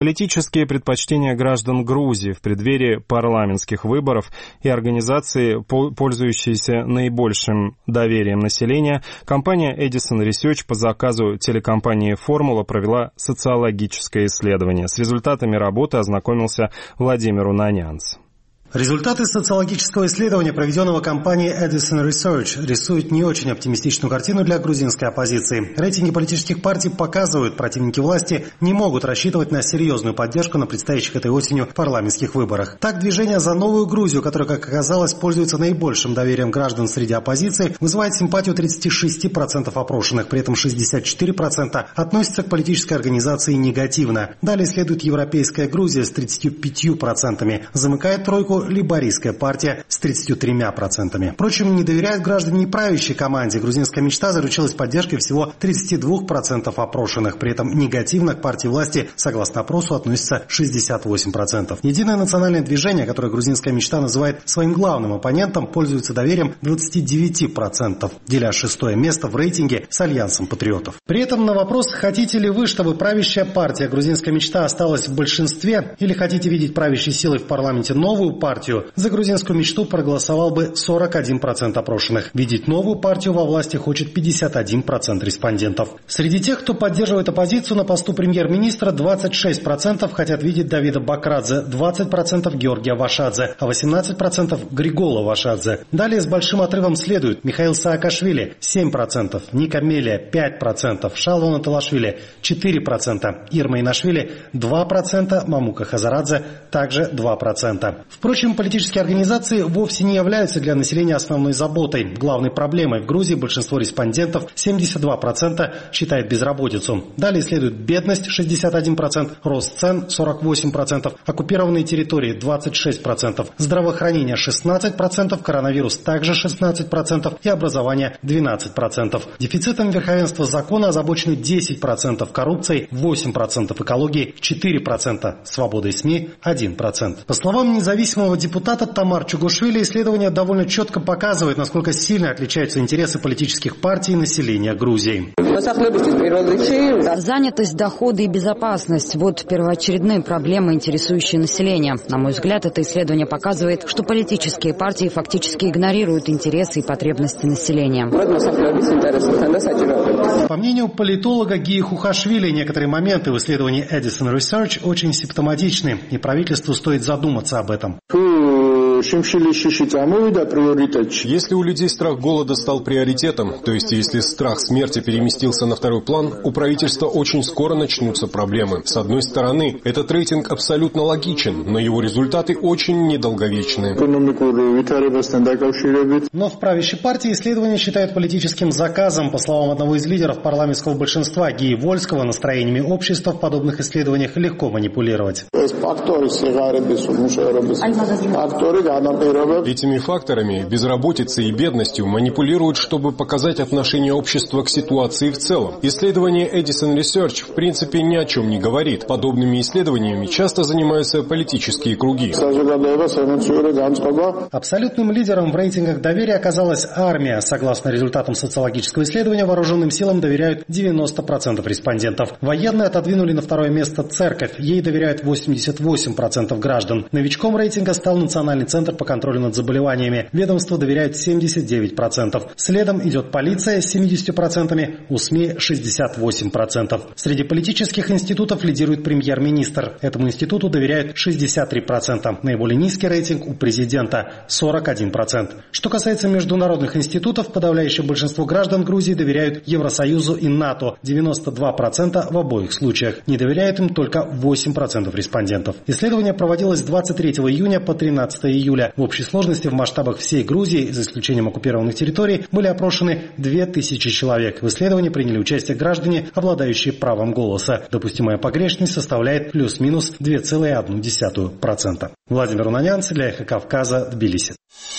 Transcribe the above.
Политические предпочтения граждан Грузии в преддверии парламентских выборов и организации, пользующиеся наибольшим доверием населения, компания Edison Research по заказу телекомпании «Формула» провела социологическое исследование. С результатами работы ознакомился Владимир Унанянц. Результаты социологического исследования, проведенного компанией Edison Research, рисуют не очень оптимистичную картину для грузинской оппозиции. Рейтинги политических партий показывают, противники власти не могут рассчитывать на серьезную поддержку на предстоящих этой осенью парламентских выборах. Так, движение «За новую Грузию», которое, как оказалось, пользуется наибольшим доверием граждан среди оппозиции, вызывает симпатию 36% опрошенных, при этом 64% относятся к политической организации негативно. Далее следует «Европейская Грузия» с 35%, замыкает тройку лейбористская партия с 33%. Впрочем, не доверяют граждане и правящей команде. Грузинская мечта заручилась поддержкой всего 32% опрошенных. При этом негативно к партии власти, согласно опросу, относится 68%. Единое национальное движение, которое грузинская мечта называет своим главным оппонентом, пользуется доверием 29%, деля шестое место в рейтинге с Альянсом патриотов. При этом на вопрос, хотите ли вы, чтобы правящая партия грузинская мечта осталась в большинстве, или хотите видеть правящей силой в парламенте новую партию, за грузинскую мечту проголосовал бы 41% опрошенных. Видеть новую партию во власти хочет 51% респондентов. Среди тех, кто поддерживает оппозицию на посту премьер-министра, 26% хотят видеть Давида Бакрадзе, 20% Георгия Вашадзе, а 18% Григола Вашадзе. Далее с большим отрывом следуют Михаил Саакашвили 7%, Ника Мелия 5%, Шалва Наталашвили 4%, Ирма Инашвили 2%, Мамука Хазарадзе также 2%. Впрочем, политические организации вовсе не являются для населения основной заботой. Главной проблемой в Грузии большинство респондентов, 72%, считает безработицу. Далее следует бедность 61%, рост цен 48%, оккупированные территории 26%, здравоохранение 16%, коронавирус также 16% и образование 12%. Дефицитом верховенства закона озабочены 10%, коррупцией 8%, экологией 4%, свободой СМИ 1%. По словам независимого депутата Тамар Чугушвили, исследование довольно четко показывает, насколько сильно отличаются интересы политических партий и населения Грузии. Занятость, доходы и безопасность – вот первоочередные проблемы, интересующие население. На мой взгляд, это исследование показывает, что политические партии фактически игнорируют интересы и потребности населения. По мнению политолога Гии Хухашвили, некоторые моменты в исследовании Edison Research очень симптоматичны, и правительству стоит задуматься об этом. Если у людей страх голода стал приоритетом, то есть если страх смерти переместился на второй план, у правительства очень скоро начнутся проблемы. С одной стороны, этот рейтинг абсолютно логичен, но его результаты очень недолговечны. Но в правящей партии исследование считают политическим заказом. По словам одного из лидеров парламентского большинства Гии Вольского, настроениями общества в подобных исследованиях легко манипулировать. Этими факторами, безработицей и бедностью, манипулируют, чтобы показать отношение общества к ситуации в целом. Исследование Edison Research в принципе ни о чем не говорит. Подобными исследованиями часто занимаются политические круги. Абсолютным лидером в рейтингах доверия оказалась армия. Согласно результатам социологического исследования, вооруженным силам доверяют 90% респондентов. Военные отодвинули на второе место церковь. Ей доверяют 88% граждан. Новичком рейтинга стал Национальный центр по контролю над заболеваниями. Ведомству доверяют 79%. Следом идет полиция с 70%, у СМИ 68%. Среди политических институтов лидирует премьер-министр. Этому институту доверяют 63%. Наиболее низкий рейтинг у президента – 41%. Что касается международных институтов, подавляющее большинство граждан Грузии доверяют Евросоюзу и НАТО – 92% в обоих случаях. Не доверяют им только 8% респондентов. Исследование проводилось с 23 июня по 13 июля. В общей сложности в масштабах всей Грузии, за исключением оккупированных территорий, были опрошены 2000 человек. В исследовании приняли участие граждане, обладающие правом голоса. Допустимая погрешность составляет плюс-минус 2,1%. Владимир Унанянц для Эхо Кавказа, Тбилиси.